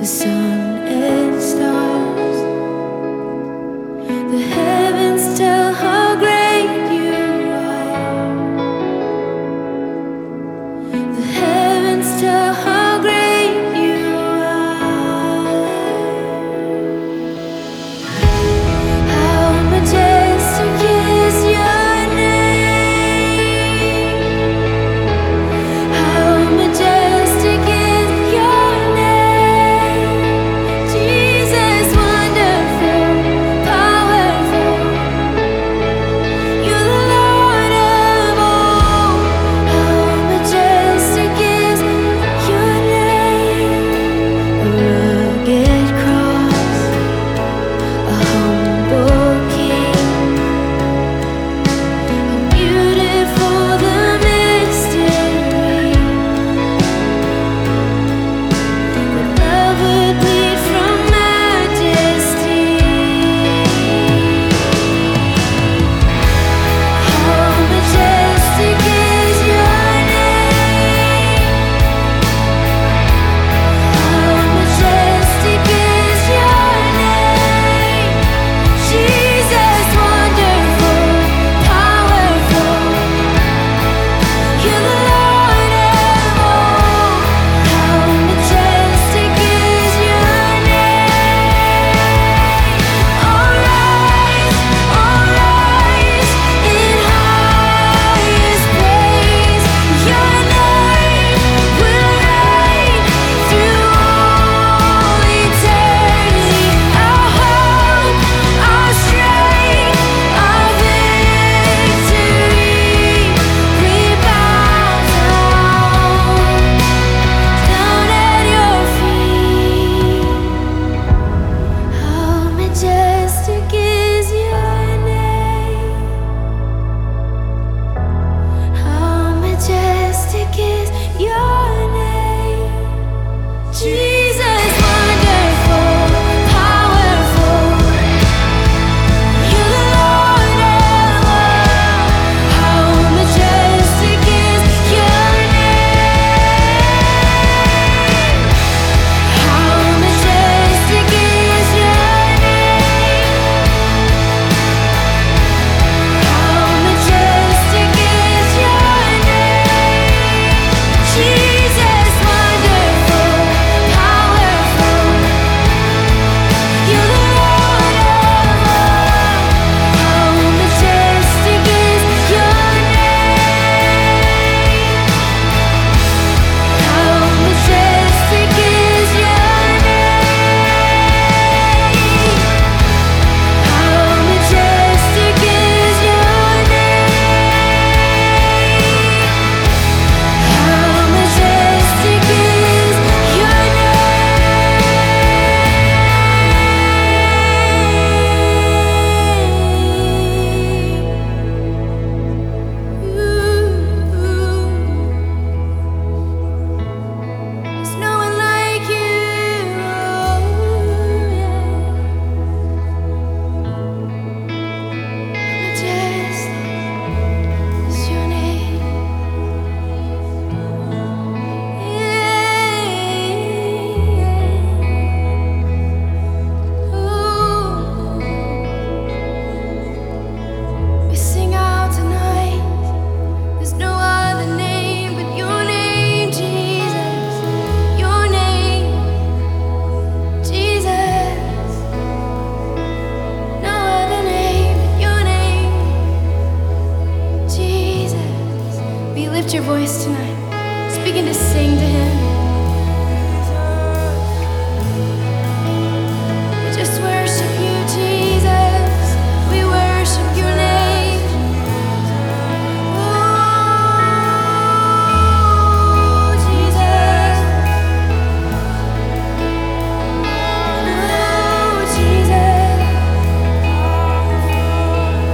sun and stars. The heavens tell how great you are. The heavens tell how great you are. How majestic is your name. How majestic is your name. Jesus, wonderful, powerful. You're the Lord of all. How majestic is your name. A rugged cross, a humble king. How beautiful the mystery. That love would bleed from majesty. How majestic is your name. How majestic is your name. Jesus, wonderful, powerful. You're the Lord of all. How majestic is your name. All rise in highest praise. Your name will reign through all eternity. Our hope, our strength, our victory. We bow down at your feet. How majestic is your name. How majestic is your name. Jesus, wonderful, powerful. You're the Lord of all. How majestic is your name. How majestic is your name. How majestic is your name. Jesus, wonderful, powerful. You're the Lord of all. How majestic is your name. How majestic is your name. How majestic is your name. How majestic is your name. There's no one like you. Majestic is your name. We sing out tonight. There's no other name but your name, Jesus. Your name, Jesus. No other name but your name, Jesus. Will you lift your voice tonight? Just begin to sing to Him.